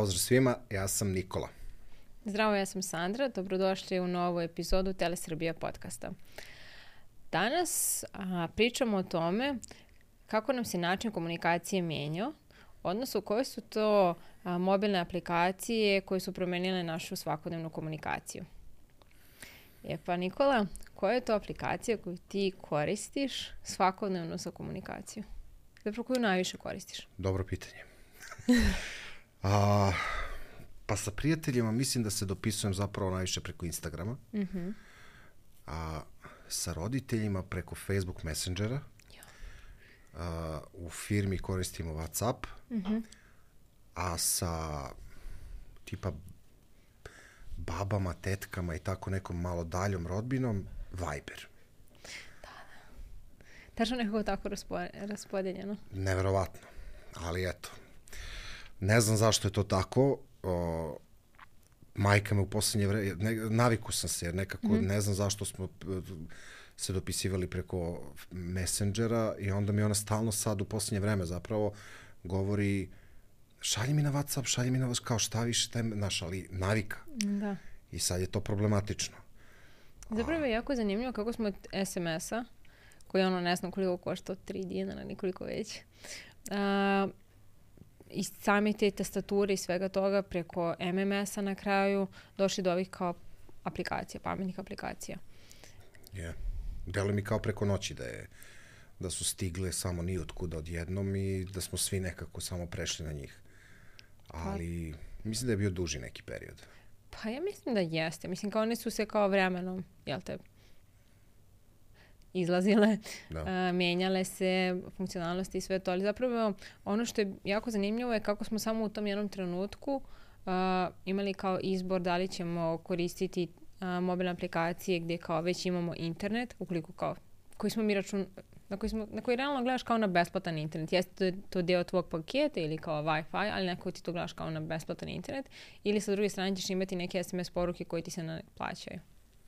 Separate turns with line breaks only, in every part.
Pozdrav svima, ja sam Nikola.
Zdravo, ja sam Sandra. Dobrodošli u novu epizodu Telesrbija podcasta. Danas pričamo o tome kako nam se način komunikacije mijenjao, odnosno koje su to mobilne aplikacije koje su promenile našu svakodnevnu komunikaciju. Pa Nikola, koja je to aplikacija koju ti koristiš svakodnevno za komunikaciju? Zapravo koju najviše koristiš?
Dobro pitanje. Pa sa prijateljima mislim da se dopisujem zapravo najviše preko Instagrama.
Mm-hmm.
A sa roditeljima preko Facebook Messengera. U firmi koristimo WhatsApp.
Mm-hmm.
A sa tipa babama, tetkama i tako nekom malo daljom rodbinom Viber.
Tačno nekako tako raspodeljeno.
Neverovatno. Ali eto. Ne znam zašto je to tako. Majka me u poslednje vreme, naviku sam se jer nekako ne znam zašto smo se dopisivali preko Messengera i onda mi ona stalno sad u poslednje vreme zapravo govori šalji mi na WhatsApp, šalji mi na kao šta više, ali navika.
Da.
I sad je to problematično.
Zapravo je jako zanimljivo kako smo od SMS-a, koji ne znam koliko košta, 3 dinara, nikoliko već, i same te tastature i svega toga preko MMS-a na kraju došli do ovih kao aplikacija, pametnih aplikacija.
Deluje mi kao preko noći da su stigle samo ni otkuda odjednom i da smo svi nekako samo prešli na njih. Ali mislim da je bio duži neki period.
Pa ja mislim da jeste. Mislim kao one su se kao vremenom, izlazile, menjale se funkcionalnosti i sve to, ali zapravo ono što je jako zanimljivo je kako smo samo u tom jednom trenutku imali kao izbor da li ćemo koristiti mobilne aplikacije gdje kao već imamo internet, ukoliko kao koji smo mi na koji realno gledaš kao na besplatan internet. Jeste to deo tvog paketa ili kao Wi-Fi, ali neko ti to gledaš kao na besplatan internet, ili sa druge strane ćeš imati neke SMS poruke koje ti se ne plaćaju.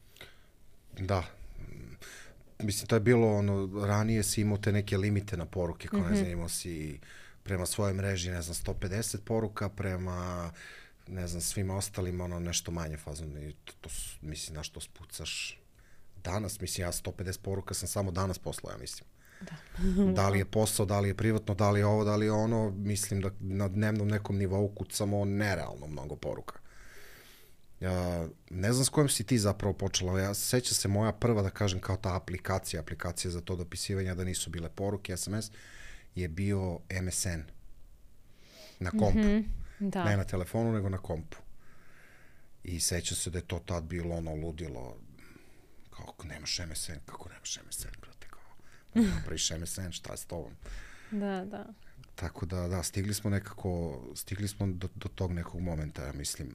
Da. Mislim, to je bilo ranije si imao te neke limite na poruke, kao ne znam, imao si prema svojoj mreži, 150 poruka, prema, svima ostalima, nešto manje fazno. I to mislim, na što spucaš danas, mislim, ja 150 poruka sam samo danas poslao, ja mislim. Da li je posao, da li je privatno, da li je ovo, da li je ono, mislim da na dnevnom nekom nivou kucamo nerealno mnogo poruka. Ne znam s kojom si ti zapravo počela. Ja sećam se moja prva, da kažem, kao ta aplikacija za to dopisivanje, da nisu bile poruke, SMS, je bio MSN. Na kompu.
Da.
Ne na telefonu, nego na kompu. I sećam se da je to tad bilo ludilo. Kako nemaš MSN, brate, kao napraviš MSN, šta je s tobom?
Da.
Tako da, stigli smo do tog nekog momenta, ja mislim.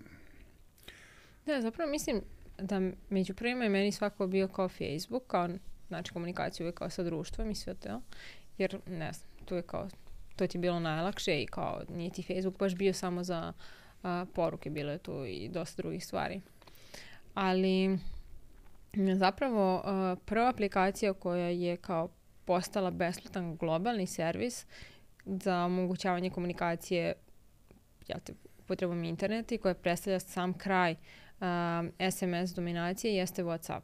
Da, zapravo mislim da među prvima je meni svako bio kao Facebook, kao znači komunikaciju uvijek kao sa društvom i sve to, jer ne znam, to ti je bilo najlakše i kao nije ti Facebook baš bio samo za poruke, bilo je tu i dosta drugih stvari. Ali zapravo prva aplikacija koja je kao postala besplatan globalni servis za omogućavanje komunikacije upotrebom interneta i koja predstavlja sam kraj SMS dominacije jeste WhatsApp.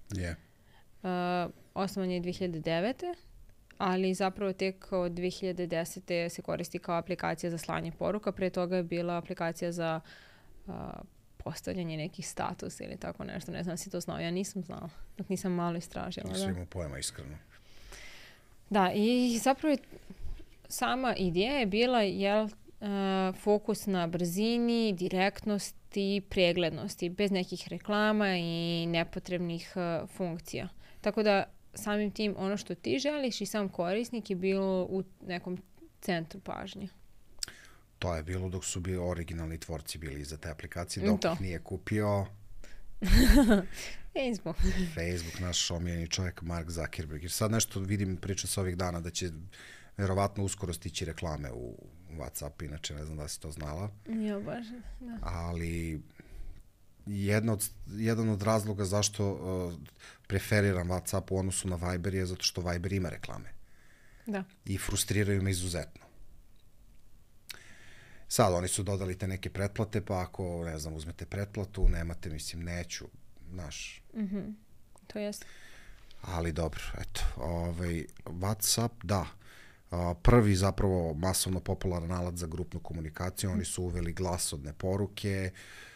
Osnovan je 2009. ali zapravo tek od 2010. se koristi kao aplikacija za slanje poruka. Pre toga je bila aplikacija za postavljanje nekih statusa ili tako nešto. Ne znam si to znao. Ja nisam znala. Dok nisam malo istražila.
Nisam imao pojma, iskreno.
Da, i zapravo sama ideja je bila fokus na brzini, direktnosti, preglednosti, bez nekih reklama i nepotrebnih funkcija. Tako da samim tim ono što ti želiš i sam korisnik je bilo u nekom centru pažnje.
To je bilo dok su bili originalni tvorci bili iza te aplikacije, dok ih nije kupio Facebook, naš omiljeni čovjek Mark Zuckerberg. Jer sad nešto vidim, priča se ovih dana da će verovatno uskoro stići reklame u WhatsApp, inače ne znam da si to znala.
Ja baš, da.
Ali jedan od razloga zašto preferiram WhatsApp u odnosu na Viber je zato što Viber ima reklame.
Da.
I frustriraju me izuzetno. Sad, oni su dodali te neke pretplate, pa ako, ne znam, uzmete pretplatu, nemate, mislim, neću, znaš.
To jest.
Ali dobro, eto, WhatsApp, da. Prvi zapravo masovno popularan alat za grupnu komunikaciju, oni su uveli glasovne poruke.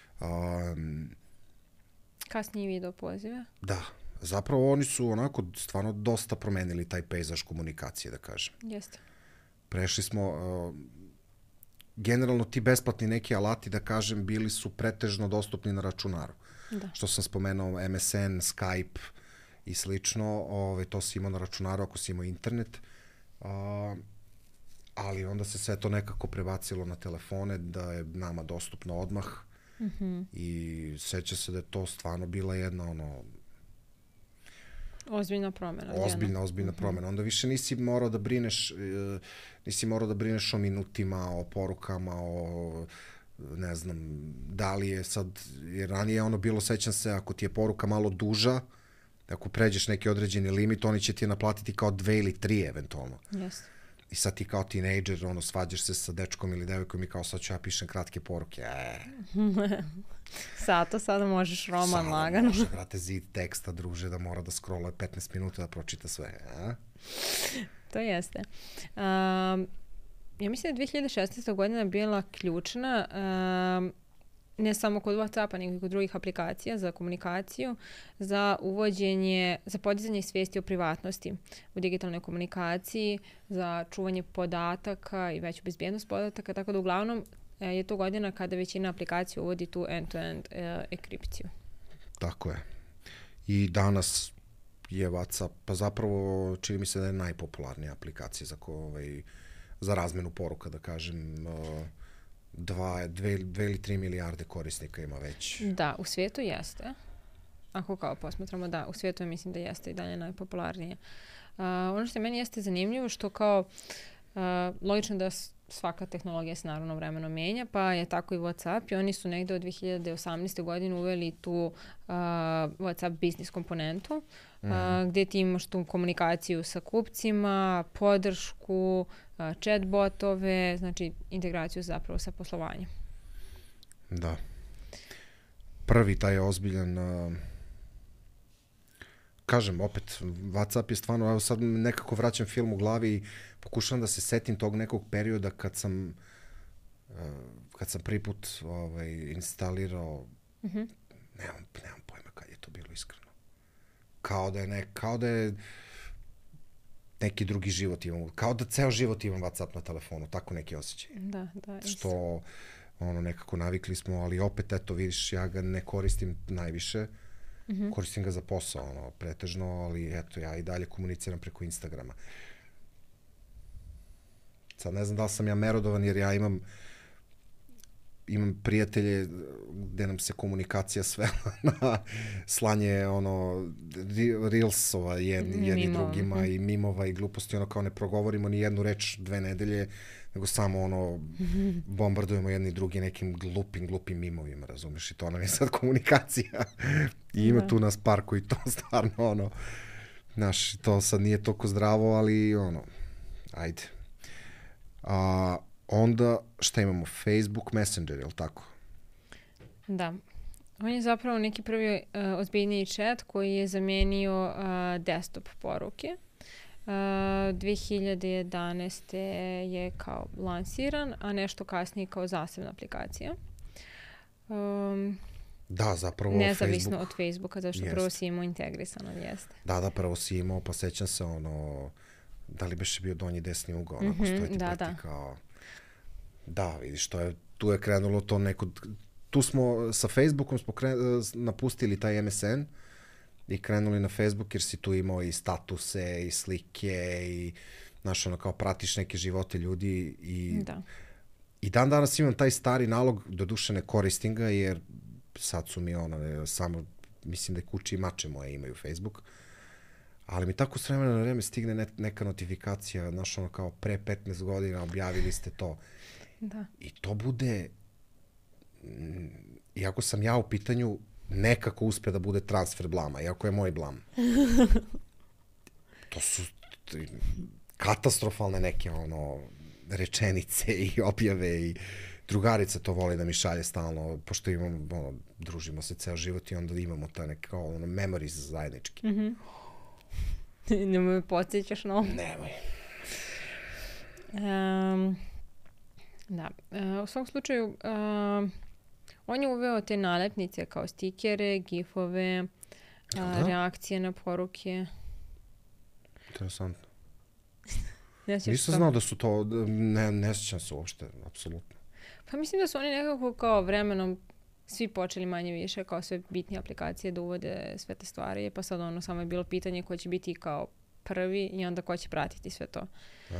Kasnije video pozive.
Da, zapravo oni su onako stvarno dosta promenili taj pejzaž komunikacije, da kažem.
Jeste.
Prešli smo, generalno ti besplatni neki alati, da kažem, bili su pretežno dostupni na računaru.
Da.
Što sam spomenuo, MSN, Skype i slično, to si imao na računaru ako si imao internet. Ali onda se sve to nekako prebacilo na telefone, da je nama dostupno odmah. I seća se da je to stvarno bila jedna
ozbiljna promjena.
Ozbiljna promjena. Onda više nisi morao da brineš o minutima, o porukama, o ne znam, da li je sad, jer ranije ono bilo, sećam se, ako ti je poruka malo duža, ako pređeš neki određeni limit, oni će ti je naplatiti kao 2 ili 3 eventualno.
Yes.
I sad ti kao tinejdžer, svađaš se sa dečkom ili devojkom i kao sad ću ja pišem kratke poruke.
Sada možeš roman lagano.
Sada može, brate, zid teksta, druže, da mora da scrolluje 15 minuta da pročita sve.
To jeste. Ja mislim da je 2016. godina bila ključna, ne samo kod WhatsAppa, nego i kod drugih aplikacija za komunikaciju, za podizanje svijesti o privatnosti u digitalnoj komunikaciji, za čuvanje podataka i veću bezbjednost podataka, tako da uglavnom je to godina kada većina aplikacija uvodi tu end-to-end enkripciju.
Tako je. I danas je WhatsApp, pa zapravo čini mi se da je najpopularnija aplikacija za razmenu poruka, da kažem. 2 ili 3 milijarde korisnika ima već.
Da, u svijetu jeste. Ako kao posmatramo, da, u svijetu mislim da jeste i dalje najpopularnije. Ono što meni jeste zanimljivo, što kao logično da svaka tehnologija se naravno vremenom mijenja, pa je tako i WhatsApp i oni su negdje od 2018. godine uveli tu WhatsApp business komponentu, gdje ti imaš tu komunikaciju sa kupcima, podršku, chatbotove, znači integraciju zapravo sa poslovanjem.
Da. Prvi taj ozbiljan, kažem opet, WhatsApp je stvarno, evo sad nekako vraćam film u glavi i pokušavam da se setim tog nekog perioda kad sam prvi put instalirao, nemam pojma kad je to bilo iskreno. Kao da je neki drugi život imam, kao da ceo život imam WhatsApp na telefonu, tako neki osjećaj.
Da.
Što nekako navikli smo, ali opet, eto, vidiš, ja ga ne koristim najviše, koristim ga za posao, pretežno, ali eto, ja i dalje komuniciram preko Instagrama. Sad ne znam da li sam ja merodovan, jer ja imam prijatelje gde nam se komunikacija svela na slanje reelsova jedni drugima i mimova i gluposti, kao ne progovorimo ni jednu reč 2 nedelje, nego samo bombardujemo jedni drugi nekim glupim mimovima, razumeš, i to nam je sad komunikacija. I ima tu nas par koji to stvarno, znaš, to sad nije toliko zdravo, ali ajde. Onda, šta imamo? Facebook Messenger, je li tako?
Da. On je zapravo neki prvi ozbiljniji chat koji je zamenio desktop poruke. 2011. je kao lansiran, a nešto kasnije kao zasebna aplikacija.
Da, zapravo
nezavisno
Facebook,
od Facebooka, zato što prvo si imao integrisano, jeste.
Da, prvo si imao, pa sećam se da li beše bio donji desni ugao, onako stoji ti kao... Da, vidiš, tu je krenulo to neko... Tu smo, sa Facebookom smo napustili taj MSN i krenuli na Facebook, jer si tu imao i statuse, i slike, i znaš, kao pratiš neke živote ljudi i dan danas imam taj stari nalog, doduše ne koristim ga, jer sad su mi samo, mislim da kući i mače moje imaju Facebook, ali mi tako s vremena na vreme stigne neka notifikacija, znaš, kao pre 15 godina objavili ste to.
Da.
I to bude, iako sam ja u pitanju, nekako uspe da bude transfer blama, iako je moj blam. To su katastrofalne neke rečenice i objave i drugarica to voli da mi šalje stalno, pošto imamo, družimo se ceo život i onda imamo taj neki kao memories zajednički.
Nemoj me podsjećaš na ovo.
Nemoj.
Da. U svom slučaju, on je uveo te nalepnice kao stikere, gifove, reakcije na poruke.
Interesantno. Nisam znao da su to, ne sjećam se uopšte, apsolutno.
Pa mislim da su oni nekako kao vremenom svi počeli manje više kao sve bitnije aplikacije da uvode sve te stvari, pa sad samo je bilo pitanje ko će biti kao prvi i onda ko će pratiti sve to.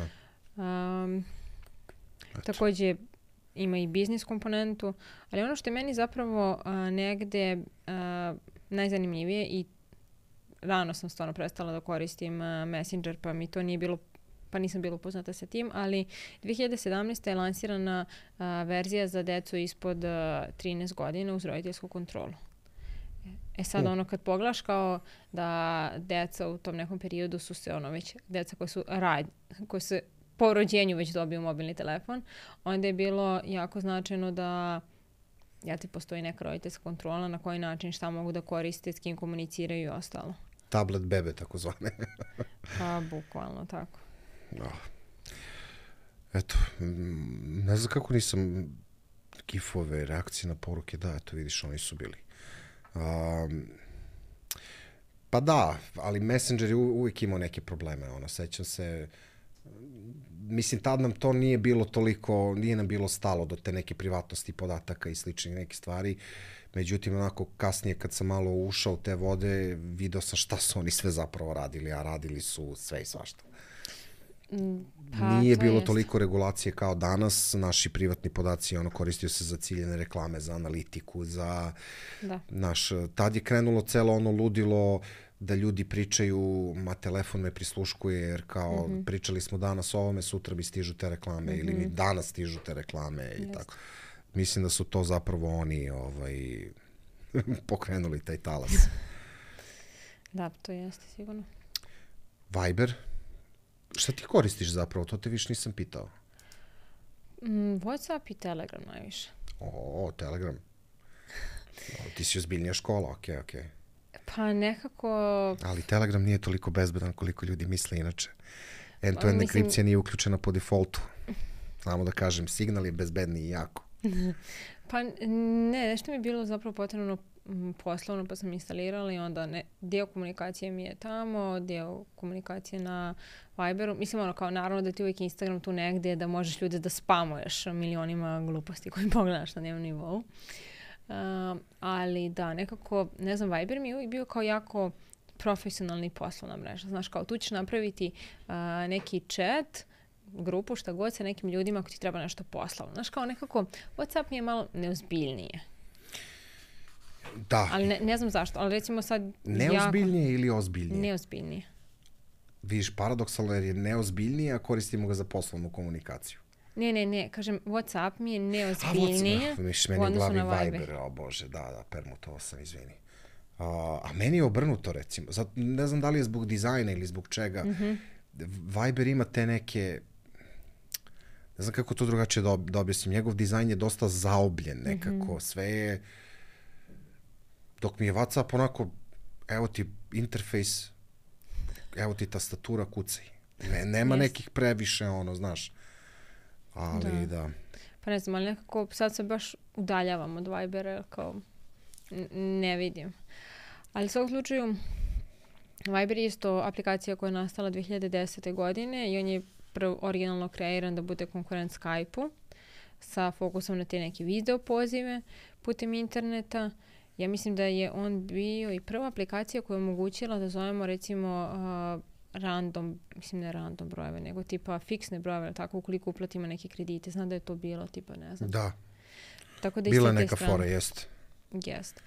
Također ima i biznis komponentu, ali ono što je meni zapravo negde najzanimljivije i rano sam stvarno prestala da koristim Messenger, pa mi to nije bilo, pa nisam bila upoznata sa tim, ali 2017. je lansirana verzija za decu ispod 13 godina uz roditeljsku kontrolu. Sad kad pogledaš kao da deca u tom nekom periodu su se već, deca koji su po rođenju već dobiju mobilni telefon, onda je bilo jako značajno da postoji neka roditeljska kontrola na koji način šta mogu da koriste, s kim komuniciraju i ostalo.
Tablet bebe, tako zvane.
Pa, bukvalno tako.
Eto, ne znam kako nisam gifove, reakcije na poruke, da, eto vidiš, oni su bili. Pa da, ali Messenger je uvijek imao neke probleme, sećam se, mislim, tad nam to nije bilo toliko, nije nam bilo stalo do te neke privatnosti podataka i sličnih neke stvari. Međutim, onako kasnije kad sam malo ušao u te vode, video sam šta su oni sve zapravo radili, a radili su sve i svašta. Nije bilo toliko regulacije kao danas, naši privatni podaci koristio se za ciljene reklame, za analitiku, za tad je krenulo celo ludilo da ljudi pričaju, ma telefon me prisluškuje, jer kao pričali smo danas o ovome, sutra mi stižu te reklame ili mi danas stižu te reklame i tako. Mislim da su to zapravo oni pokrenuli taj talas.
Da, to jeste sigurno.
Viber? Šta ti koristiš zapravo? To te više nisam pitao.
WhatsApp i Telegram najviše.
Telegram. Ti si ozbiljnija škola, okej.
Pa nekako...
Ali Telegram nije toliko bezbedan koliko ljudi misle inače. End-to-end enkripcija nije uključena po defaultu. Samo da kažem, signal je bezbedniji jako.
Pa ne, nešto mi je bilo zapravo potrebno poslovno, pa sam instalirala i onda dio komunikacije mi je tamo, dio komunikacije na Viberu. Mislim, kao naravno da ti uvijek Instagram tu negdje da možeš ljude da spamuješ milionima gluposti koji pogledaš na dnevnom nivou. Ali da, nekako, ne znam, Viber mi je uvijek bio kao jako profesionalni poslovna mreža. Znaš, kao tu ćeš napraviti neki chat, grupu, šta god sa nekim ljudima ako ti treba nešto poslovno. Znaš, kao nekako, WhatsApp mi je malo neozbiljnije.
Da.
Ali ne znam zašto, ali recimo sad...
Neozbiljnije ili ozbiljnije?
Neozbiljnije.
Vidiš, paradoksalno jer je neozbiljnije, a koristimo ga za poslovnu komunikaciju.
Ne, kažem, WhatsApp mi je neozbiljnije u odnosu na Viber.
O Bože, da, permutovao sam, izvini. A meni je obrnuto, recimo. Ne znam da li je zbog dizajna ili zbog čega. Viber ima te neke... Ne znam kako to drugačije da objasnim. Njegov dizajn je dosta zaobljen nekako. Sve je... Dok mi je WhatsApp onako, evo ti interfejs, evo ti tastatura, kucaj. Nema nekih previše, znaš. Ali da.
Pa ne znam, ali nekako sad se baš udaljavam od Vibera, kao ne vidim. Ali u svakom slučaju, Viber je isto aplikacija koja je nastala 2010. godine i on je originalno kreiran da bude konkurent Skype-u sa fokusom na te neke video pozive putem interneta. Ja mislim da je on bio i prva aplikacija koja je omogućila da zovemo recimo random, mislim ne random brojeve, nego tipa fiksne brojeve, tako ukoliko uplatimo neke kredite. Znam da je to bilo tipa, ne znam.
Da.
Tako da
bila neka fora, jest.
Jest.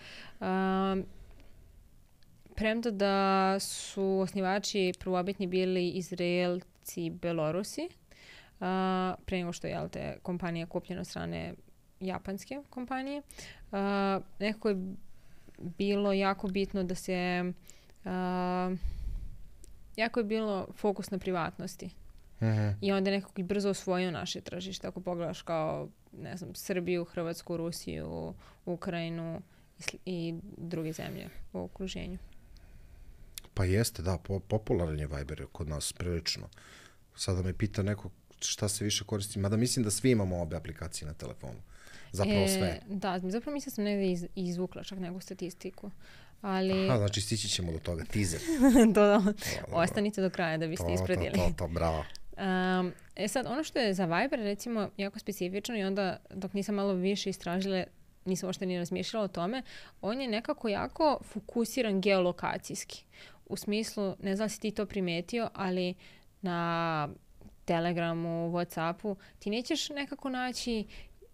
Premda da su osnivači prvobitni bili Izraelci i Belorusi, pre nego što je te kompanija kupljena od strane japanske kompanije. Nekako je bilo jako bitno da se jako je bilo fokus na privatnosti. I onda je nekako i brzo osvojio naše tržište. Ako pogledaš kao, ne znam, Srbiju, Hrvatsku, Rusiju, Ukrajinu i druge zemlje u okruženju.
Pa jeste, da, popularan je Viber kod nas prilično. Sada me pita neko šta se više koristi, mada mislim da svi imamo obe aplikacije na telefonu. Zapravo sve.
Da, zapravo mislim da sam negdje izvukla čak neku statistiku. Ali...
Aha, znači stići ćemo do toga, teaser.
Ostanite do kraja da biste ispredili.
To, bravo.
Sad, ono što je za Viber recimo jako specifično i onda dok nisam malo više istražila, nisam uopšte ni razmišljala o tome, on je nekako jako fokusiran geolokacijski. U smislu, ne znam si ti to primetio, ali na Telegramu, Whatsappu, ti nećeš nekako naći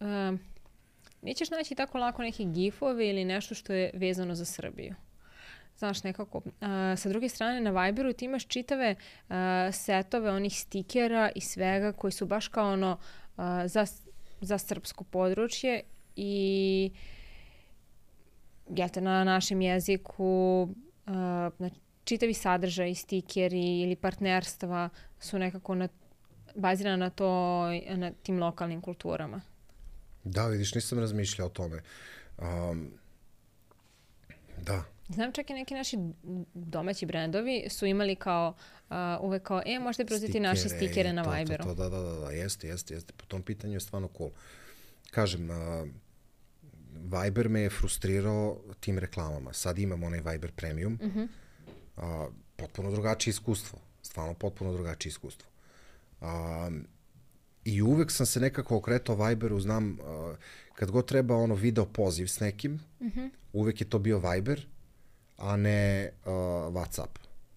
tako lako neki gifove ili nešto što je vezano za Srbiju. Znaš, nekako. Sa druge strane, na Viberu ti imaš čitave setove onih stikera i svega koji su baš kao ono za srpsko područje i na našem jeziku čitavi sadržaj, stikeri ili partnerstva su nekako bazirana na tim lokalnim kulturama.
Da, vidiš, nisam razmišljao o tome. Da.
Znam, čak i neki naši domaći brendovi su imali kao uvek kao, možete preuzeti naše stikere na Viberu.
Da, jeste. Po tom pitanju je stvarno cool. Kažem, Viber me je frustrirao tim reklamama. Sad imam onaj Viber Premium. Potpuno drugačije iskustvo. Stvarno potpuno drugačije iskustvo. I uvek sam se nekako okretao Viberu, znam, kad god treba video poziv s nekim, uvek je to bio Viber, a ne Whatsapp.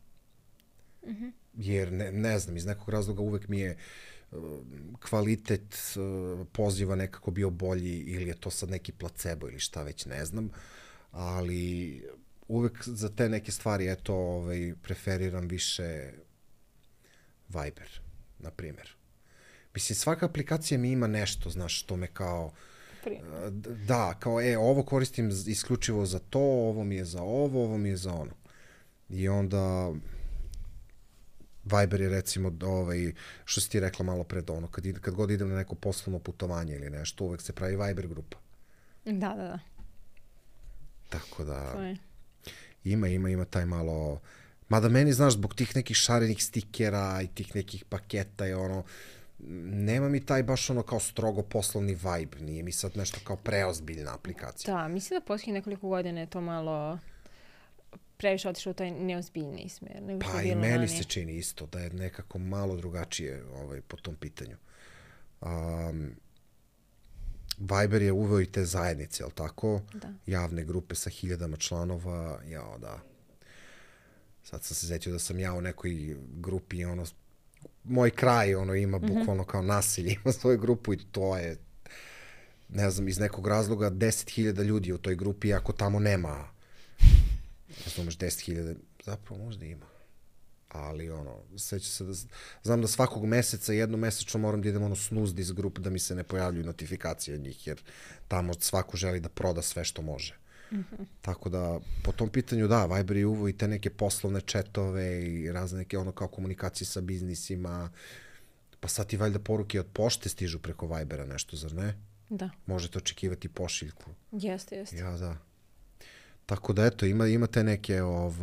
Jer, ne znam, iz nekog razloga uvek mi je kvalitet poziva nekako bio bolji ili je to sad neki placebo ili šta već, ne znam. Ali uvek za te neke stvari, preferiram više Viber, na primjer. Mislim, svaka aplikacija mi ima nešto, znaš, što me kao... Da, kao, ovo koristim isključivo za to, ovo mi je za ovo mi je za ono. I onda... Viber je recimo, što si ti rekla malo pred ono, kad god idem na neko poslovno putovanje ili nešto, uvek se pravi Viber grupa.
Da.
Tako da... Ima taj malo... Mada meni, znaš, zbog tih nekih šarenih stikera i tih nekih paketa je ono... Nema mi taj baš kao strogo poslovni vibe. Nije mi sad nešto kao preozbiljna aplikacija.
Da, mislim da posljednjih nekoliko godina je to malo previše otišlo u taj neozbiljniji smer.
Pa i meni se čini isto da je nekako malo drugačije po tom pitanju. Viber je uveo i te zajednice, jel tako?
Da.
Javne grupe sa 1000 članova. Da. Sad sam se sjetio da sam ja u nekoj grupi, moj kraj ima bukvalno kao nasilje, ima svoju grupu i to je, ne znam, iz nekog razloga 10.000 ljudi u toj grupi, ako tamo nema, razumeš, 10.000, zapravo možda ima, ali sjeća se da, znam da svakog meseca, jednomesečno moram da idem snooze iz grupe da mi se ne pojavljuju notifikacije od njih, jer tamo svako želi da proda sve što može. Tako da, po tom pitanju, da, Viber je uveo i te neke poslovne chatove i razne neke kao komunikacije sa biznisima. Pa sad ti valjda poruke od pošte stižu preko Vibera nešto, zar ne?
Da.
Možete očekivati pošiljku.
Jeste.
Ja, da. Tako da, eto, ima te neke,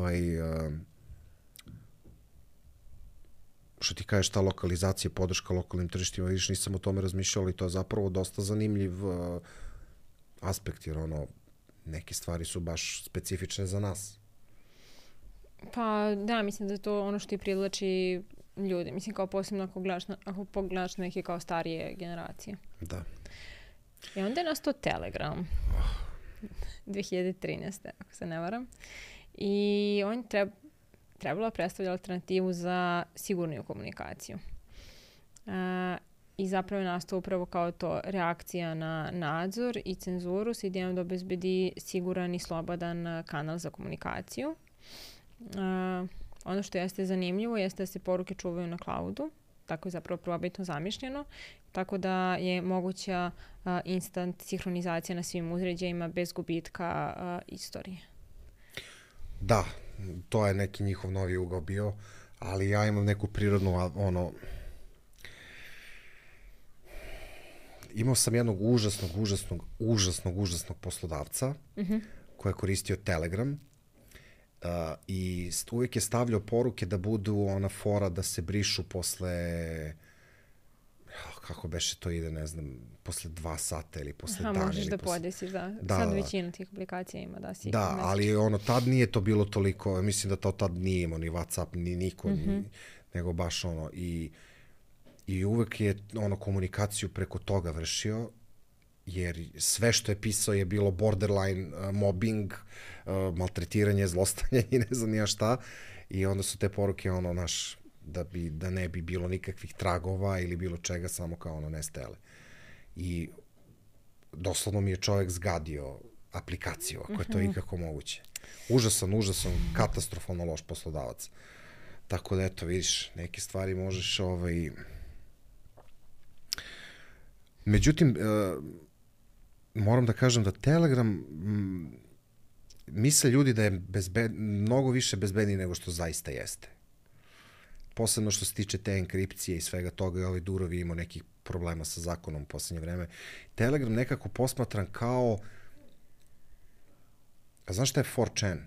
što ti kažeš, ta lokalizacija, podrška lokalnim tržištima, vidiš, nisam o tome razmišljao, ali to je zapravo dosta zanimljiv aspekt, jer neke stvari su baš specifične za nas.
Pa da, mislim da je to ono što i privlači ljude. Mislim, kao posebno ako pogledaš neke kao starije generacije.
Da.
I onda je nastao Telegram. 2013. ako se ne varam. I on trebalo predstavlja alternativu za sigurniju komunikaciju. I zapravo je nastao upravo kao to reakcija na nadzor i cenzuru s idejom da obezbedi siguran i slobodan kanal za komunikaciju. Ono što jeste zanimljivo jeste da se poruke čuvaju na cloudu, tako je zapravo prvobitno zamišljeno, tako da je moguća instant sinhronizacija na svim uređajima bez gubitka istorije.
Da, to je neki njihov novi ugao bio, ali ja imam neku prirodnu imao sam jednog užasnog poslodavca koji je koristio Telegram i uvijek je stavljao poruke da budu ona fora da se brišu posle, kako beše to ide, ne znam, posle 2 sata ili posle dana.
Možeš da podesiš, da. Sad većina tih aplikacija ima, da.
Da, ali tad nije to bilo toliko, mislim da tad nije imao ni WhatsApp, ni niko, nego baš i uvek je komunikaciju preko toga vršio, jer sve što je pisao je bilo borderline mobbing, maltretiranje, zlostavljanje i ne znam nija šta. I onda su te poruke da ne bi bilo nikakvih tragova ili bilo čega, samo kao nestajale. I doslovno mi je čovjek zgadio aplikaciju, ako je to ikako moguće. Užasan, katastrofalno loš poslodavac. Tako da, eto, vidiš, neke stvari možeš Međutim, moram da kažem da Telegram misle ljudi da je mnogo više bezbedniji nego što zaista jeste. Posebno što se tiče te enkripcije i svega toga, i ovi durovi imao nekih problema sa zakonom u poslednje vreme. Telegram nekako posmatran kao... A znaš šta je 4chan?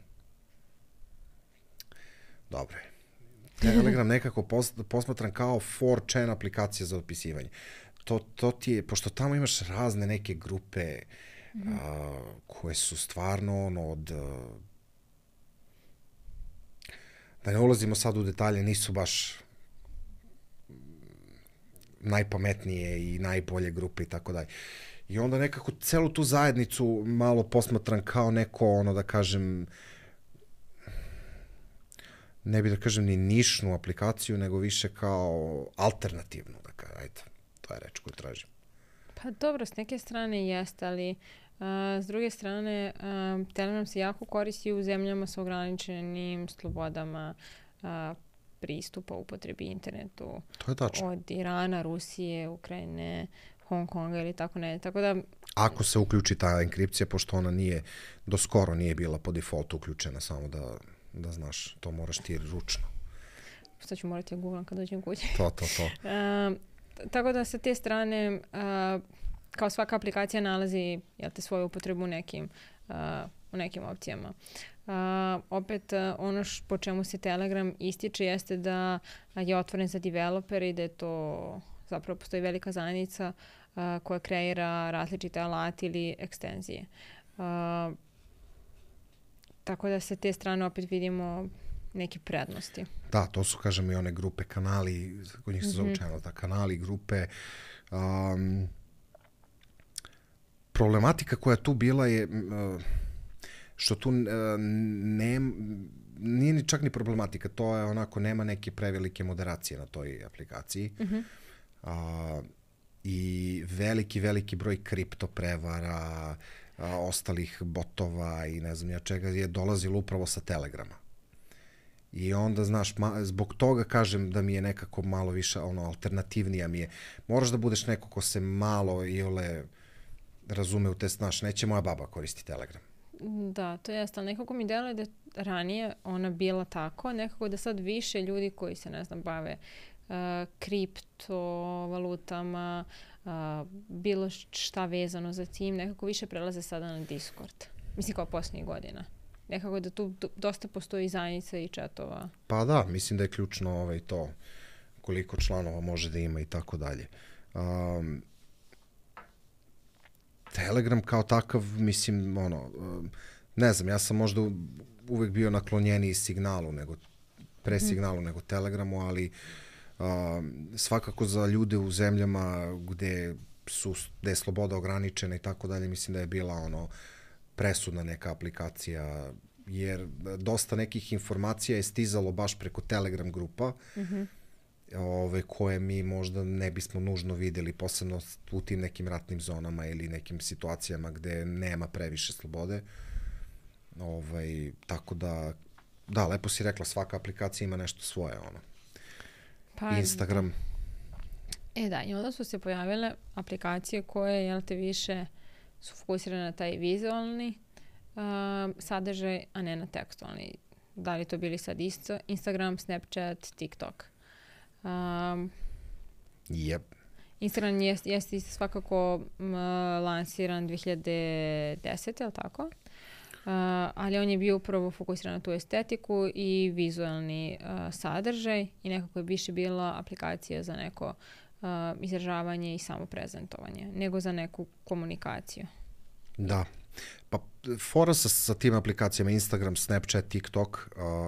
Dobro je. Telegram nekako posmatran kao 4chan aplikacija za otpisivanje. To ti je, pošto tamo imaš razne neke grupe koje su stvarno od... Da ne ulazimo sad u detalje, nisu baš najpametnije i najbolje grupe i tako dalje. I onda nekako celu tu zajednicu malo posmatram kao neko, da kažem, ne bih da kažem ni nišnu aplikaciju, nego više kao alternativnu, ajde, to je reč koju tražim.
Pa dobro, s neke strane jeste, ali s druge strane Telegram se jako koristi u zemljama sa ograničenim slobodama pristupa upotrebi internetu.
To je tačno.
Od Irana, Rusije, Ukrajine, Hong Konga ili tako ne. Tako da...
Ako se uključi ta enkripcija, pošto ona do skoro nije bila po defaultu uključena, samo da znaš, to moraš ti ručno.
Sad ću morati googlam kad dođem kući.
To.
Tako da sa te strane, kao svaka aplikacija nalazi svoju upotrebu u nekim opcijama. Opet, ono po čemu se Telegram ističe jeste da je otvoren za developere i da je to, zapravo postoji velika zajednica koja kreira različite alati ili ekstenzije. Tako da sa te strane opet vidimo neke prednosti.
Da, to su, kažem, i one grupe, kanali, kod njih se zove kanali, grupe. Problematika koja tu bila je što tu nije ni čak ni problematika, to je onako, nema neke prevelike moderacije na toj aplikaciji. I veliki broj kripto prevara, ostalih botova i ne znam ja čega je dolazilo upravo sa Telegrama. I onda, znaš, zbog toga kažem da mi je nekako malo više alternativnija mi je. Moraš da budeš neko ko se malo razume u te, znaš, neće moja baba koristiti Telegram.
Da, to jeste, ali nekako mi deluje da ranije ona bila tako, nekako da sad više ljudi koji se, ne znam, bave kriptovalutama, bilo šta vezano za tim, nekako više prelaze sada na Discord. Mislim, kao posljednjih godina. Nekako da tu dosta postoji zajednica i chatova.
Pa da, mislim da je ključno to koliko članova može da ima i tako dalje. Telegram kao takav, mislim, ne znam, ja sam možda uvek bio naklonjeniji signalu, pre signalu nego Telegramu, ali svakako za ljude u zemljama gde je sloboda ograničena i tako dalje, mislim da je bila presudna neka aplikacija, jer dosta nekih informacija je stizalo baš preko Telegram grupa, koje mi možda ne bismo nužno videli, posebno u tim nekim ratnim zonama ili nekim situacijama gde nema previše slobode. Tako da, lepo si rekla, svaka aplikacija ima nešto svoje, Instagram.
Da, i onda su se pojavile aplikacije koje, više su fokusirane na taj vizualni sadržaj, a ne na tekstualni. Da li to bili sad Instagram, Snapchat, TikTok.
Yep.
Instagram jeste svakako lansiran 2010. je li tako? Ali on je bio upravo fokusiran na tu estetiku i vizualni sadržaj i nekako je više bila aplikacija za neko izražavanje i samoprezentovanje, nego za neku komunikaciju.
Da. Pa fora sa tim aplikacijama Instagram, Snapchat, TikTok,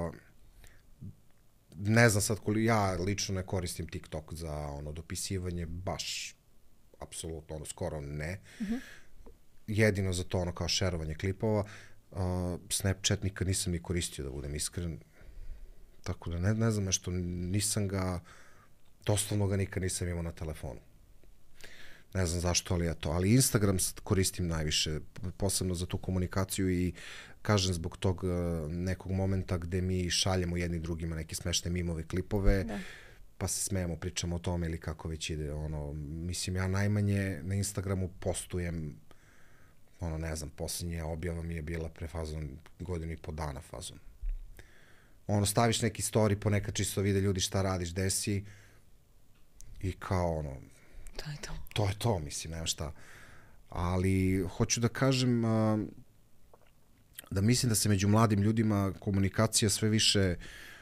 ne znam sad ja lično ne koristim TikTok za dopisivanje, baš apsolutno skoro ne. Jedino za to kao šerovanje klipova. Snapchat nikad nisam ni koristio, da budem iskren. Tako da ne znam nešto, nisam ga, doslovno ga nikad nisam imao na telefonu. Ne znam zašto, ali eto. Ali Instagram koristim najviše, posebno za tu komunikaciju i kažem zbog tog nekog momenta gde mi šaljemo jedni drugima neke smešne mimove, klipove, pa se smejemo, pričamo o tome ili kako već ide. Mislim, ja najmanje na Instagramu postujem, ne znam, posljednja objava mi je bila pre fazon 1.5 dana fazon. Staviš neki story, ponekad čisto vide ljudi šta radiš, desi i kao
to je to.
To je to, mislim, nema šta. Ali hoću da kažem da mislim da se među mladim ljudima komunikacija sve više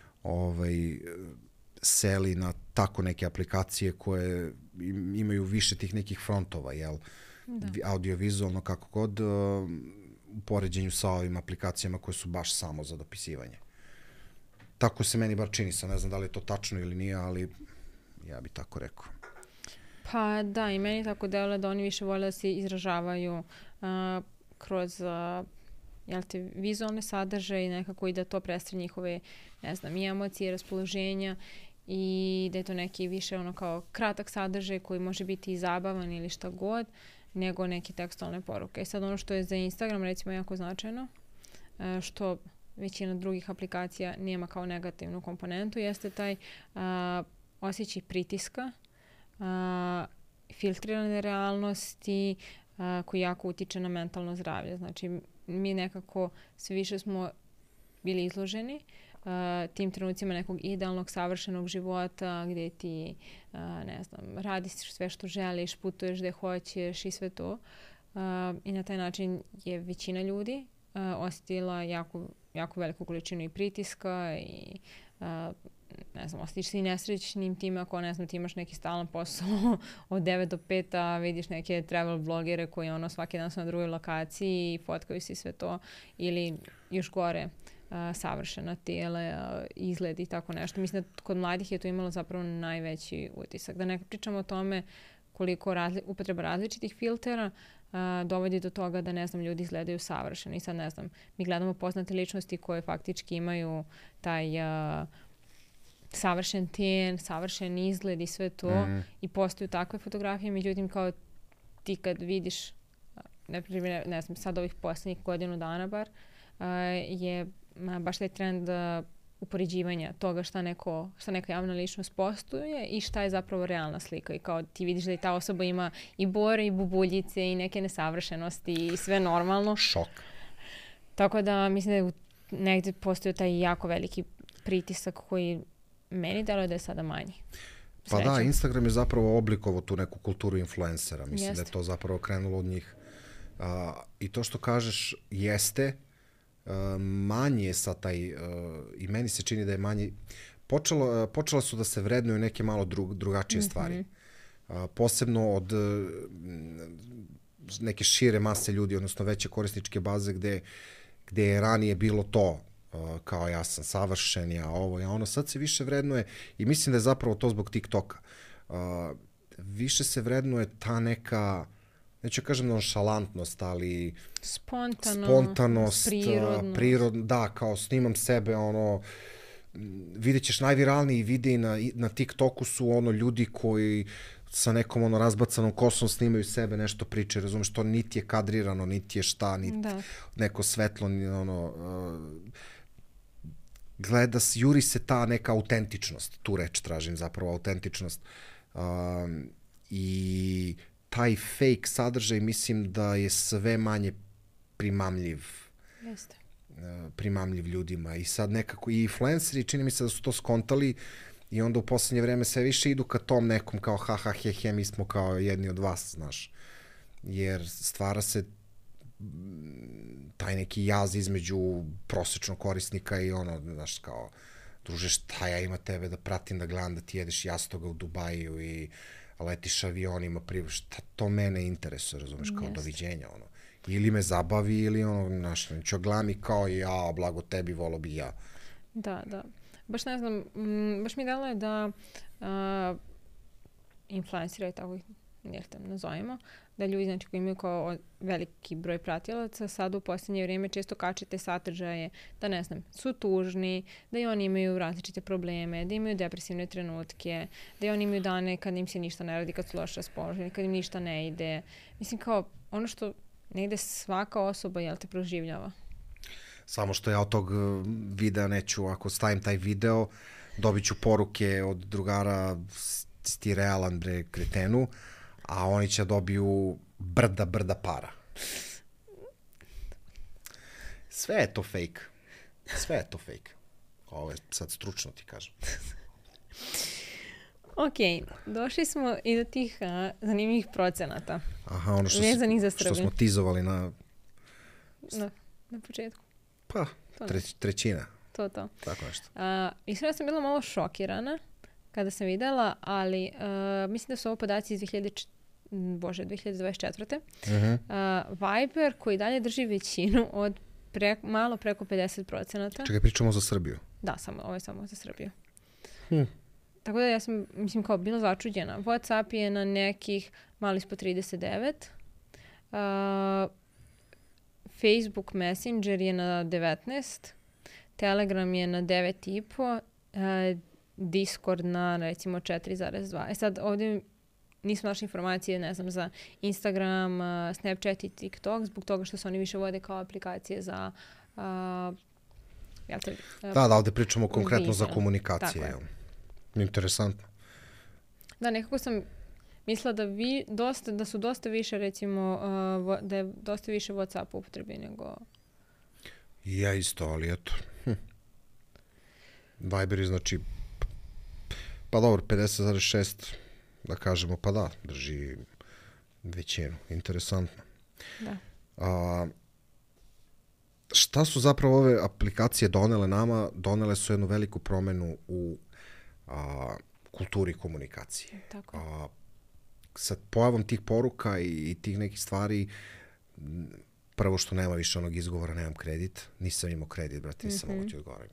seli na tako neke aplikacije koje imaju više tih nekih frontova, jel? Audio-vizualno, kako god, u poređenju sa ovim aplikacijama koje su baš samo za dopisivanje. Tako se meni bar čini, ne znam da li je to tačno ili nije, ali ja bih tako rekao.
Pa da, i meni tako deluje da oni više vole da se izražavaju kroz vizualne sadržaje i nekako i da to predstavlja njihove, ne znam, i emocije, raspoloženja i da je to neki više kao kratak sadržaj koji može biti i zabavan ili šta god, nego neke tekstualne poruke. I sad što je za Instagram recimo jako značajno, što većina drugih aplikacija nema kao negativnu komponentu, jeste taj osjećaj pritiska, filtrirane realnosti koji jako utiče na mentalno zdravlje. Znači, mi nekako sve više smo bili izloženi tim trenucima nekog idealnog, savršenog života gdje ti, ne znam, radiš sve što želiš, putuješ gdje hoćeš i sve to. I na taj način je većina ljudi osjetila jako veliku količinu i pritiska i ne znam, osjetiš se i nesrećnim time ako, ne znam, ti imaš neki stalan posao od 9 do 5, a vidiš neke travel blogere koji svaki dan su na drugoj lokaciji i fotkaju se sve to, ili još gore savršena tijela, izgled i tako nešto. Mislim da kod mladih je to imalo zapravo najveći utisak. Da ne pričamo o tome koliko upotreba različitih filtera dovodi do toga da, ne znam, ljudi izgledaju savršeno. I sad, ne znam, mi gledamo poznate ličnosti koje faktički imaju taj savršen ten, savršen izgled i sve to i postaju takve fotografije, međutim kao ti kad vidiš, ne znam, sad ovih posljednjih godinu dana bar, je baš taj trend upoređivanja toga šta neka javna ličnost postuje i šta je zapravo realna slika. I kao ti vidiš da i ta osoba ima i bore i bubuljice i neke nesavršenosti i sve normalno.
Šok.
Tako da mislim da negdje postoji taj jako veliki pritisak koji meni deluje da je sada manji.
Pa da, Instagram je zapravo oblikovao tu neku kulturu influencera. Mislim da je to zapravo krenulo od njih. I to što kažeš jeste, manji je sad taj, i meni se čini da je manji, počela su da se vrednuju neke malo drugačije stvari. Posebno od neke šire mase ljudi, odnosno veće korisničke baze gde je ranije bilo to, kao ja sam savršen, ja ovo, ja ono, sad se više vrednuje i mislim da je zapravo to zbog TikToka. Više se vrednuje ta neka, neću kažem nonšalantnost, ali spontanost, prirodno, da, kao snimam sebe, vidjet ćeš najviralniji videi na TikToku su ljudi koji sa nekom razbacanom kosom snimaju sebe, nešto priče, razumeš, to niti je kadrirano, niti je šta, niti neko svetlo, juri se ta neka autentičnost, tu reč tražim zapravo, autentičnost. I taj fake sadržaj mislim da je sve manje primamljiv. Primamljiv ljudima. I sad nekako i influenceri, čini mi se da su to skontali i onda u poslednje vreme sve više idu ka tom nekom kao ha, ha, he, he, mi smo kao jedni od vas, znaš. Jer stvara se taj neki jaz između prosječnog korisnika i ono, znaš, kao, druže, šta ja ima tebe da pratim, da gledam da ti jedeš jastoga u Dubaju i letiš avionima, šta to mene interesuje, razumeš, kao doviđenja, ono. Ili me zabavi, ili ono, znaš, ću gledam i kao, ja, blago tebi, volo bi ja.
Da, da. Baš ne znam, baš mi dalo je da influenceri, tako ih nazovimo, da ljudi, znači, koji imaju kao veliki broj pratilaca, sad u posljednje vrijeme često kačete sadržaje da, ne znam, su tužni, da i oni imaju različite probleme, da imaju depresivne trenutke, da i oni imaju dane kad im se ništa ne radi, kad su loše raspoloženi, kad im ništa ne ide. Mislim, kao ono što negde svaka osoba, jel, te proživljava.
Samo što ja od tog videa neću, ako stavim taj video, dobit ću poruke od drugara, ti realan, bre, kretenu, a oni će dobiju brda para. Sve je to fake. Sve je to fake. Ovo je sad stručno ti kažem.
Ok, došli smo i do tih zanimljivih procenata.
Aha, ono što smo tizovali na
početku.
Pa, trećina.
To.
Tako nešto.
Iskreno sam bila malo šokirana kada sam videla, ali mislim da su ovo podaci iz 2024. Viber koji dalje drži većinu od malo preko 50%.
Čekaj, pričamo za Srbiju.
Da, ovo je samo za Srbiju. Tako da ja sam, mislim, kao bila začuđena. WhatsApp je na nekih malo ispod 39. Facebook Messenger je na 19. Telegram je na 9,5. Discord na, recimo, 4,2. Sad, ovdje nismo našli informacije, ne znam, za Instagram, Snapchat i TikTok, zbog toga što se oni više vode kao aplikacije za...
Da, ovdje pričamo konkretno za komunikacije. Interesantno.
Da, nekako sam mislila da su dosta više, recimo, da je dosta više WhatsApp upotrebi nego...
Ja isto, ali eto. Viber je, znači, pa dobro, 50,6, da kažemo, pa da, drži većinu. Interesantno.
Da.
Šta su zapravo ove aplikacije donele nama? Donele su jednu veliku promenu u kulturi komunikacije.
Tako.
Sa pojavom tih poruka i tih nekih stvari, prvo što nema više onog izgovora, nemam kredit. Nisam imao kredit, brate, nisam mogu ti odgovoriti.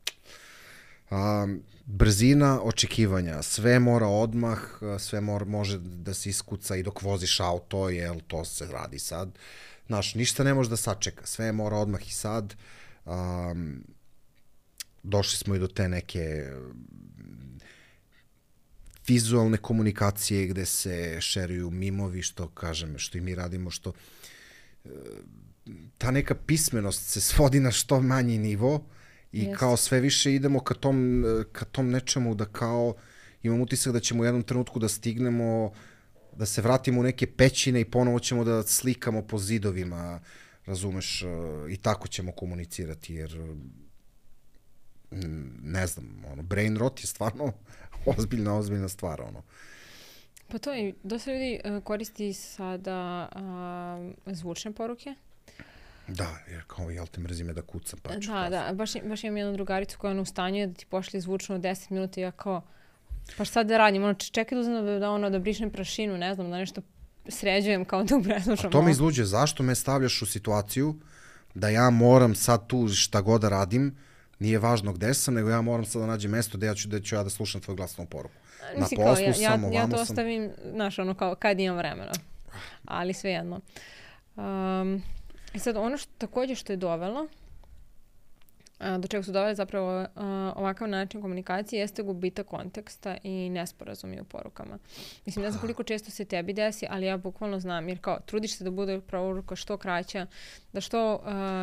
Brzina očekivanja, sve mora odmah, sve može da se iskuca i dok voziš auto, jel to se radi sad. Znaš, ništa ne može da sačeka, sve mora odmah i sad. Došli smo i do te neke vizualne komunikacije gde se šeruju mimovi, što kažem, što i mi radimo, što ta neka pismenost se svodi na što manji nivo i kao sve više idemo ka tom nečemu da kao imam utisak da ćemo u jednom trenutku da stignemo, da se vratimo u neke pećine i ponovo ćemo da slikamo po zidovima, razumeš, i tako ćemo komunicirati, jer ne znam, brain rot je stvarno ozbiljna stvar,
Pa to je, dosta ljudi koristi sada zvučne poruke.
Da, jer kao, jel te mrzime da kucam, pa ću.
Da, baš imam jednu drugaricu koja je u stanju da ti pošli zvučno 10 minuta i ja kao, pa šta da radim, čekaj da uzmem da brišem prašinu, ne znam, da nešto sređujem kao da preslušam.
A to me izluđuje, zašto me stavljaš u situaciju da ja moram sad tu šta god da radim, nije važno gde sam, nego ja moram sad da nađem mesto gde ću ja da slušam tvoju glasnu poruku. Na poslu sam, ovamo sam.
Ja to ostavim, znaš, kao kad imam vremena, ali svejedno. I sad ono također što je dovelo, do čega su doveli zapravo ovakav način komunikacije, jeste gubitak konteksta i nesporazumi u porukama. Mislim, ne znam koliko često se tebi desi, ali ja bukvalno znam, jer kao trudiš se da bude poruka što kraća, da što...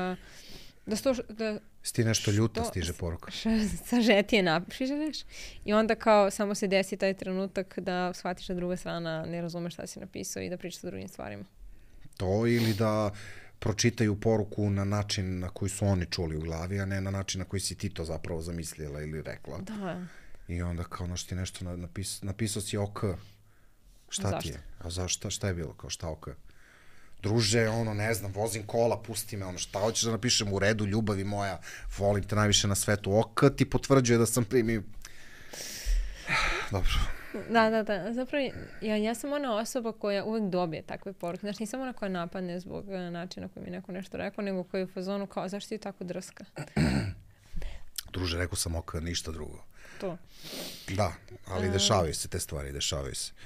Ti nešto ljuta stiže poruka.
Sažetije napišeš i onda kao samo se desi taj trenutak da shvatiš da druga strana ne razumeš šta si napisao i da pričaš o drugim stvarima.
To ili da pročitaju poruku na način na koji su oni čuli u glavi, a ne na način na koji si ti to zapravo zamislila ili rekla.
Da.
I onda kao ono što ti nešto napisao si OK. Šta ti je? A zašto? Šta je bilo? Kao šta OK? Druže, ono, ne znam, vozim kola, pusti me, ono, šta hoćeš da napišem u redu, ljubavi moja, volim te najviše na svetu, OK ti potvrđuje da sam primio. Dobro.
Da. Zapravo, ja sam ona osoba koja uvek dobije takve poruke. Znači, nisam ona koja napadne zbog načina koji mi neko nešto rekao, nego koji je u fazonu kao, zašto ti tako drska?
Druže, rekao sam OK, ništa drugo.
To.
Da, ali dešavaju se te stvari, dešavaju se.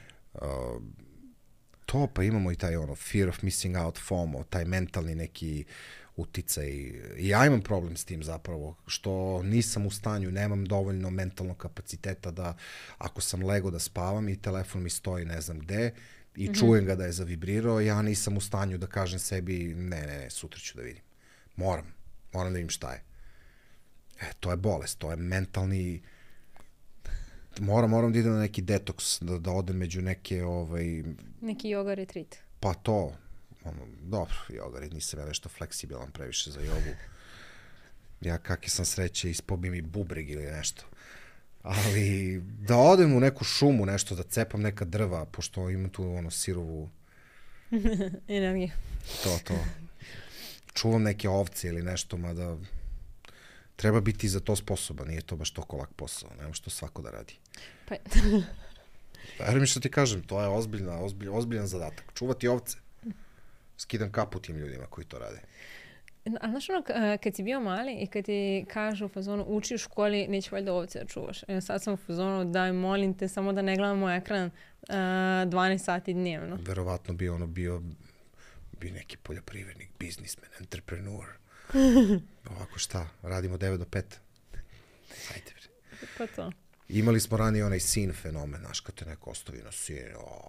To, pa imamo i taj ono fear of missing out, FOMO, taj mentalni neki uticaj. I ja imam problem s tim zapravo, što nisam u stanju, nemam dovoljno mentalnog kapaciteta da ako sam lego da spavam i telefon mi stoji ne znam gde i čujem ga da je zavibrirao, ja nisam u stanju da kažem sebi ne, sutra ću da vidim. Moram da vidim šta je. To je bolest, to je mentalni... Moram da idem na neki detoks, da odem među neke...
Neki yoga retreat.
Pa to, dobro, yoga retreat, nisam ja nešto fleksibilan previše za jogu. Ja kakve sam sreće, ispobim i bubreg ili nešto. Ali da odem u neku šumu, nešto, da cepam neka drva, pošto imam tu sirovu...
Energiju.
To. Čuvam neke ovce ili nešto, mada... Treba biti za to sposoban, nije to baš toliko lak posao, nema što svako da radi.
Pa...
Verujem što ti kažem, to je ozbiljan zadatak. Čuvati ovce. Skidam kapu tim ljudima koji to rade.
A znaš ono, kad si bio mali i kad ti kažu u fazonu uči u školi, neće valjda ovce da čuvaš. Sad sam u fazonu, daj molim te, samo da ne gledam moj ekran 12 sati dnevno.
Verovatno bio neki poljoprivrednik, biznismen, entrepreneur. Ovako šta, radimo 9 do 5. Ajde bre.
Pa to.
Imali smo ranije onaj sin fenomen, znaš, kad te neko ostavi na sin,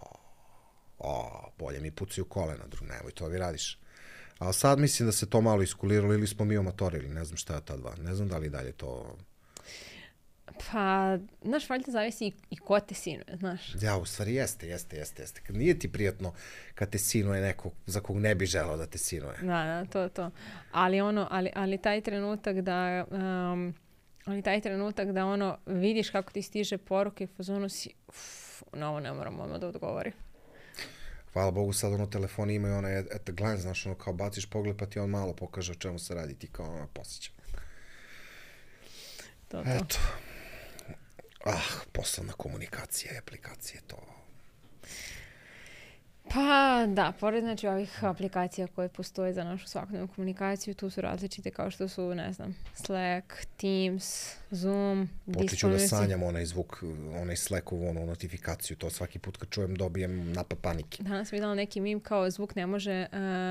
bolje mi pucaju kolena, nemoj to vi radiš. A sad mislim da se to malo iskuliralo ili smo mi omatorili, ne znam šta je ta dva, ne znam da li dalje to...
Pa, znaš, valjda zavisi i ko te sinuje, znaš.
Ja, u stvari jeste. Kad nije ti prijatno kad te sinuje neko za kog ne bi želao da te sinuje. Da,
to. Ali taj trenutak da ono vidiš kako ti stiže poruke, fazonu si, na ovo ne moram odmah da odgovori.
Hvala Bogu, sad telefoni imaju onaj at a glance, znaš, kao baciš pogled pa ti on malo pokaže o čemu se radi, ti kao posjećam.
To.
Eto. Poslovna komunikacija i aplikacije, to...
Pa da, pored znači ovih aplikacija koje postoje za našu svakodnevnu komunikaciju, tu su različite kao što su, ne znam, Slack, Teams, Zoom, Discord.
Počet ću da sanjam onaj zvuk, onaj Slackovu notifikaciju, to svaki put kad čujem dobijem napad panike.
Danas sam vidjela neki meme kao zvuk ne može...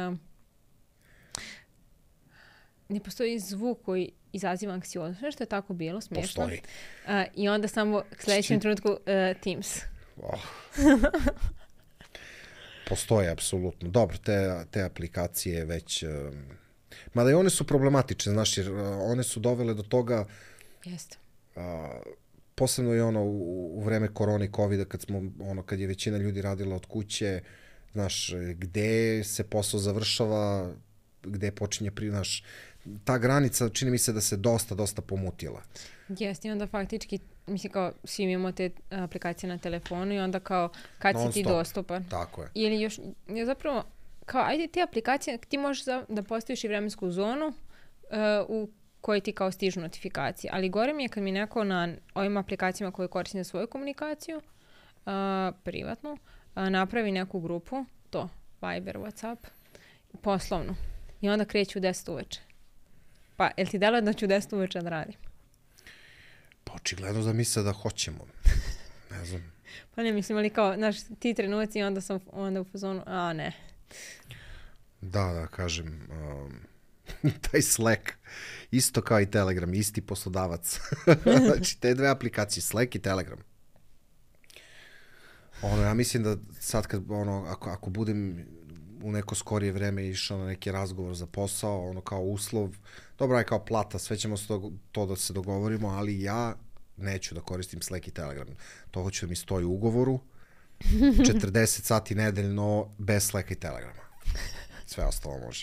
ne postoji zvuk koji izaziva anksioznost. Nešto je tako bilo, smiješno.
Postoji.
I onda samo u sljedećem trenutku Teams.
Postoje, apsolutno. Dobro, te aplikacije već... mada i one su problematične, znaš, jer one su dovele do toga...
Jeste.
Posebno je u vreme korone i covida, kad je većina ljudi radila od kuće, znaš, gde se posao završava, gde počinje znaš, ta granica čini mi se da se dosta pomutila.
Jeste, i onda faktički, mislim kao svi imamo te aplikacije na telefonu i onda kao kad si ti dostupan.
Tako je.
Ili još, zapravo, kao ajde te aplikacije, ti možeš da postaviš i vremensku zonu u kojoj ti kao stižu notifikacije. Ali gore mi je kad mi neko na ovim aplikacijama koje koristim za svoju komunikaciju, privatnu, napravi neku grupu, to, Viber, WhatsApp, poslovnu. I onda kreću u 10 uveče. Pa, jel ti deluje da ću 10 uveče da radim?
Pa, očigledno da misle da hoćemo. Ne znam.
Pa ne, mislim, ali kao, znaš, ti trenuci i onda sam u fazonu, ne.
Da, kažem, taj Slack, isto kao i Telegram, isti poslodavac. Znači, te dve aplikacije, Slack i Telegram. Ja mislim da sad kad, ako budem u neko skorije vreme išao na neki razgovor za posao, kao uslov, dobro je kao plata, sve ćemo to da se dogovorimo, ali ja neću da koristim Slack i Telegram. To hoću da mi stoji u ugovoru, 40 sati nedeljno bez Slacka i Telegrama. Sve ostalo može.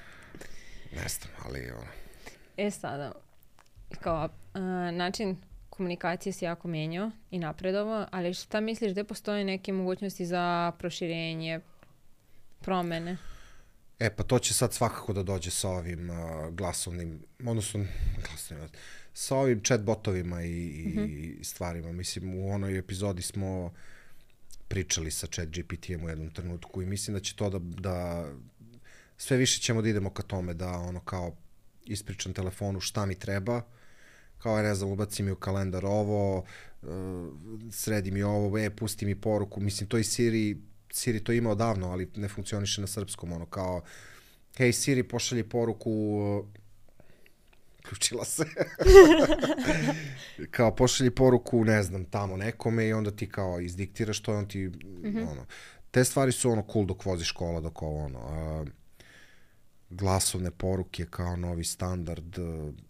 Ne znam, ali...
Sada, kao način komunikacije se jako menjao i napredovao, ali šta misliš da postoje neke mogućnosti za proširenje, promene?
Pa to će sad svakako da dođe sa ovim glasovnim, odnosno sa ovim chat botovima i stvarima. Mislim, u onoj epizodi smo pričali sa chat GPT-em u jednom trenutku i mislim da će to da sve više ćemo da idemo ka tome da ono kao ispričam telefonu šta mi treba, kao ne znam, ubaci mi u kalendar ovo, sredi mi ovo, pusti mi poruku, mislim to i Siri to ima odavno, ali ne funkcioniše na srpskom, ono kao hej Siri, pošalji poruku, uključila se, kao pošalji poruku, ne znam, tamo nekome i onda ti kao izdiktiraš to i on ti, ono, te stvari su ono cool dok voziš kola, dok ovo ono, glasovne poruke kao novi standard,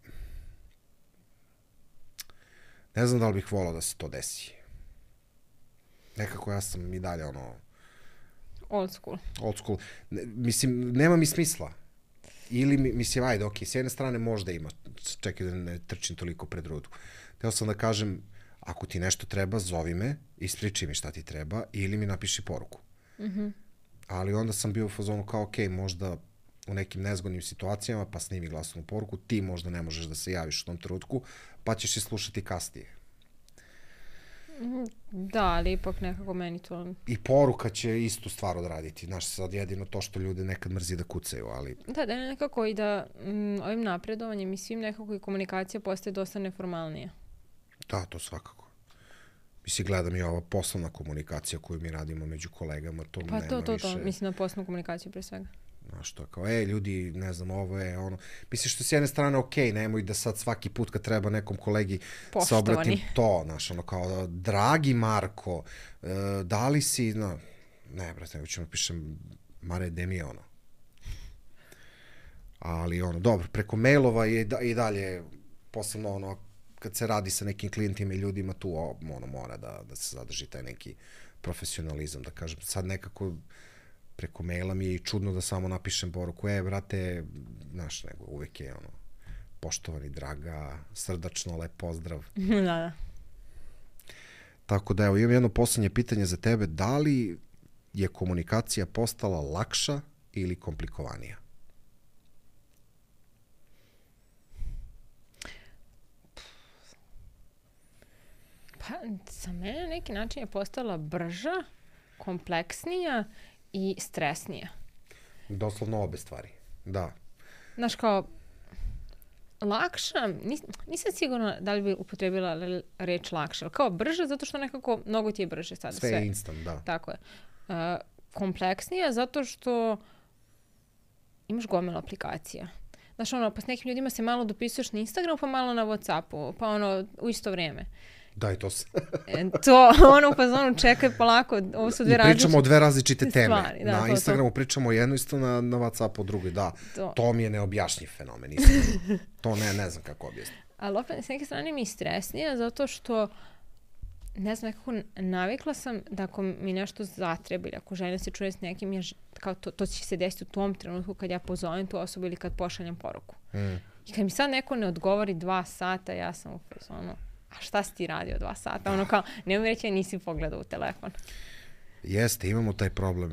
ne znam da li bih volao da se to desi. Nekako ja sam i dalje ono
Old school.
Mislim, nema mi smisla. Ili, mislim, ajde, ok, s jedne strane možda ima, čekaj da ne trčim toliko pred rudu. Teo sam da kažem, ako ti nešto treba, zovi me, ispriči mi šta ti treba, ili mi napiši poruku. Ali onda sam bio u fazonu kao, ok, možda u nekim nezgodnim situacijama, pa snimi glasovnu poruku, ti možda ne možeš da se javiš u tom trenutku, pa ćeš je slušati kasnije.
Da, ali ipak nekako meni to...
I poruka će istu stvar odraditi. Znaš, sad jedino to što ljude nekad mrzi da kucaju, ali...
Da nekako i da ovim napredovanjem i svim nekako i komunikacija postaje dosta neformalnija.
Da, to svakako. Mislim, gledam i ova poslovna komunikacija koju mi radimo među kolegama, to nema više...
Pa to, mislim na poslovnu komunikaciju pre svega.
Znaš, to je kao, ljudi, ne znam, ovo je ono... Mislim, što s jedne strane, okej, nemoj da sad svaki put kad treba nekom kolegi se obratim to, znaš, ono kao, dragi Marko, da li si, no, ne, brate, nego ćemo pišem Mare Demi, ono. Ali, ono, dobro, preko mailova je i dalje, posebno, ono, kad se radi sa nekim klijentima i ljudima, tu, ono, mora da se zadrži taj neki profesionalizam, da kažem, sad nekako... Preko maila mi je i čudno da samo napišem poruku, brate, znaš, nego uvek je ono, poštovani, draga, srdačno, lep pozdrav.
Da.
Tako da, evo, imam jedno poslednje pitanje za tebe, da li je komunikacija postala lakša ili komplikovanija?
Pa, za mene na neki način je postala brža, kompleksnija i stresnija.
Doslovno obe stvari, da.
Znaš, kao, lakša, nisam sigurna da li bi upotrebila reč lakša, ali kao brža, zato što nekako mnogo ti je brže sada.
Sve je instant, da.
Tako je. Kompleksnija, zato što imaš gomilu aplikacija. Znaš, ono, pa s nekim ljudima se malo dopisuješ na Instagramu, pa malo na Whatsappu, pa ono, u isto vrijeme.
Da, i to se.
To, ono, pa zonu, čekaj polako, ovo su dve različite...
I pričamo o dve različite teme.
Stvari, da,
na Instagramu pričamo o jedno, isto na Whatsappu o drugoj, da. To mi je neobjašnjiv fenomen. To ne znam kako objasniti.
Ali opet, s neke strane mi je stresnija, zato što, ne znam, nekako navikla sam da ako mi nešto zatreba ili ako želim se čuje s nekim, kao to će se desiti u tom trenutku kad ja pozovem tu osobu ili kad pošaljem poruku. I kad mi sad neko ne odgovori 2 sata, ja sam u fazonu, a šta si ti radio 2 sata? Ono kao, nemoj reći, nisi pogledao u telefon.
Jeste, imamo taj problem.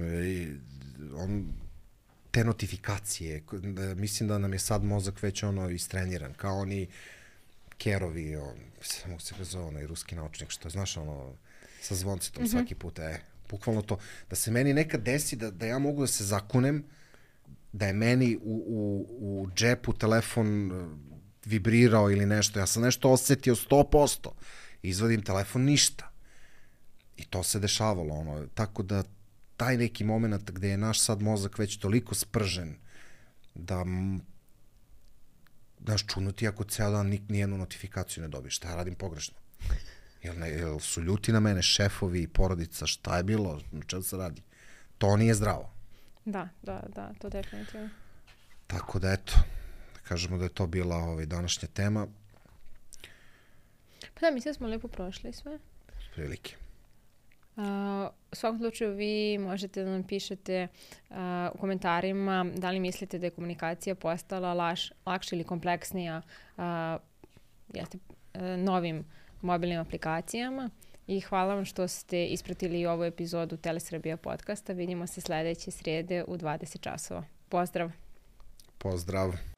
Te notifikacije, mislim da nam je sad mozak već ono istreniran, kao oni kerovi, mogu se prezove onaj ruski naučnik, što znaš ono, sa zvoncetom svaki put, bukvalno to. Da se meni nekad desi da ja mogu da se zakunem, da je meni u džepu telefon vibrirao ili nešto, ja sam nešto osetio 100%, izvadim telefon, ništa. I to se dešavalo, ono, tako da taj neki moment gde je naš sad mozak već toliko spržen da znaš, čunuti ako ceo dan nijednu notifikaciju ne dobiješ, šta ja radim pogrešno? Jel su ljuti na mene, šefovi, porodica, šta je bilo, čemu se radi? To nije zdravo.
Da, to definitivno.
Tako da eto, kažemo da je to bila današnja tema.
Pa da, mislim da smo lepo prošli sve.
Prilike.
U svakom slučaju vi možete da nam pišete u komentarima da li mislite da je komunikacija postala lakša ili kompleksnija novim mobilnim aplikacijama. I hvala vam što ste ispratili i ovu epizodu Telesrbija podcasta. Vidimo se sledeće srijede u 20 časova. Pozdrav!
Pozdrav!